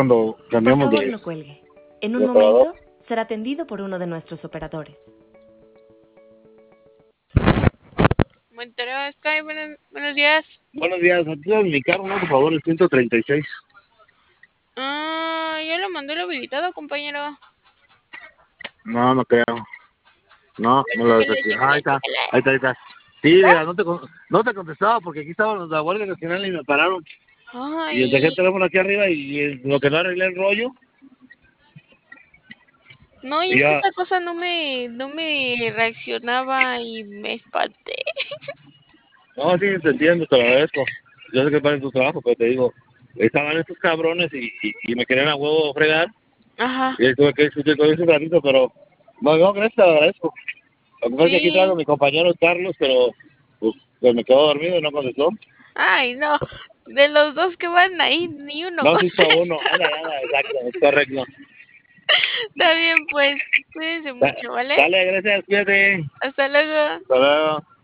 cuando Por cambiamos favor, de no cuelgue. En un operador. momento será atendido por uno de nuestros operadores. Monterrey Sky, buenos días. Buenos días, aquí en mi carro, ¿no? Por favor, el 136. Ya lo mandé lo habilitado, compañero. No, no creo. No, no lo desactivé. Ahí está. Sí, mira, no te contestaba porque aquí estaban la Guardia Nacional y me pararon. Y dejé el teléfono aquí arriba y lo que no arreglé el rollo. No, y es que esta cosa no me reaccionaba y me espanté. No, sí, te entiendo, te lo agradezco. Yo sé que para tu trabajo, pero te digo, estaban estos cabrones y me querían a huevo fregar. Ajá. Y tuve que discutir con ellos un ratito, pero no, gracias, te lo agradezco. Lo que pasa es que aquí traigo a mi compañero Carlos, pero pues me quedó dormido y no contestó. Ay, no. De los dos que van ahí, ni uno. No, sí está uno. Anda, exacto, es correcto. Está bien, pues. Cuídense mucho, ¿vale? Dale, gracias, cuídate. Hasta luego. Hasta luego.